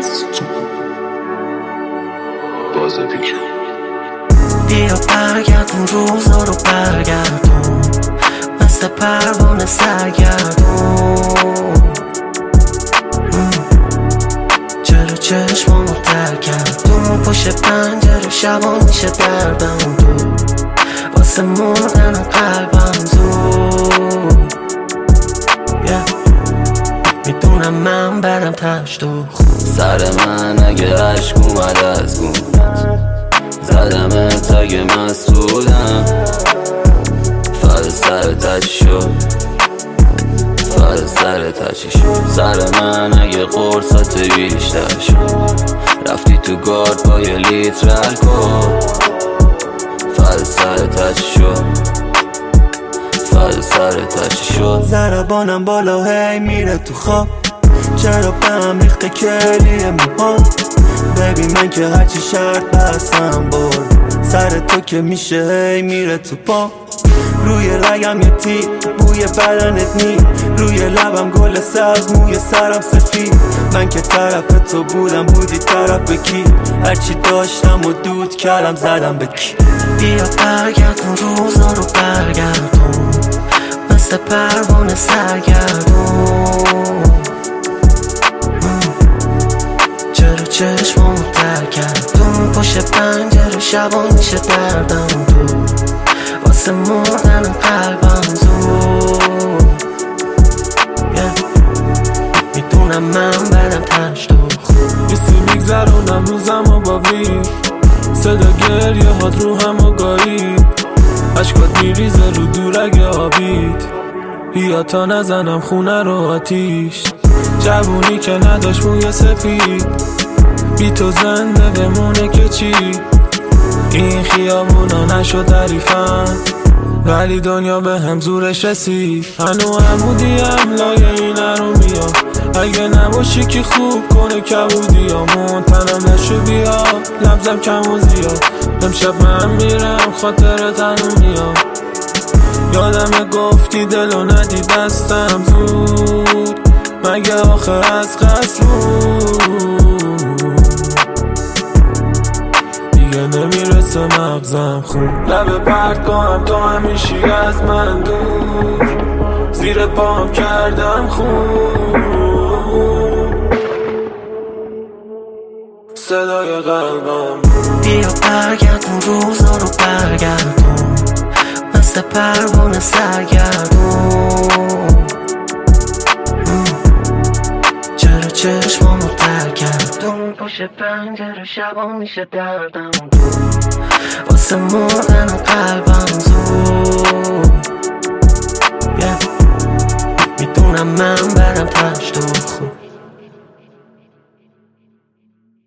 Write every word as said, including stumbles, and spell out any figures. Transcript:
باز پیک بیا برگردون روزا رو برگردون، مثل پروانه سرگردون. چرا چشمامو تر کردون، پشت پنجره شبا میشه دردم دور، واسه مردن قلبم زود. yeah. میدونم من برم تشت و خود، سر من اگه عشق اومد از گونت، زدمت اگه مسئولم، فرد سر تچی شد، فرد سر تچی شد. سر من اگه قرصت بیشتر شد، رفتی تو گارد با یه لیتر الکل، فرد سر تچی شد، فرد سر تچی شد. ضربانم بالا هی میره تو خواب، چرا به هم ریخته کلیه موهام. ببین من که هرچی شرط بستم برد، سر تو که میشه هی میره تو پا. روی رگم یه تیر، بوی بدنت نی، روی لبم گل سبز، موی سرم سفید. من که طرف تو بودم، بودی طرف کی؟ هرچی داشتم و دود کردم زدم به کی. بیا برگردون روزا رو برگردون، مثل پروانه سرگردون. چرا چشمامو تر کردون، پشت پنجره شبا میشه دردم دور، واسه مردن قلبم زود. yeah. میدونم من برم تشت و خود، بیستی میگذرونم روزم و با وی، صدا گریه هات رو هم و گاهی، عشقات میریزه رو دورگ آبید. بیا تا نزنم خونه رو آتیش، جوونی که نداشت موی سفید، بی تو زنده بمونه که چی؟ این خیابونا نشد تعریفن، ولی دنیا به هم زورش رسید. هنو عمودیم لایه این رو میا، اگه نباشی که خوب کنه کبودی همون. تنم نشو بیا لبزم کم و زیاد، امشب من میرم خاطر تنو میاد. یادم گفتی دلو ندی دستم زود، مگه آخر از قصد بود؟ دیگه نمیرسه مغزم خون، لبه پرد کنم تو همیشی از من دور، زیر پام کردم خون. صدای قلبم بیا برگردون روزا رو برگردون، مثل پروانه سرگردون. چرا چشمامو تر کردون، پشت پنجره شبا میشه دردم دور، واسه مردن قلبم زود. yeah. میدونم من برم تشت و خود.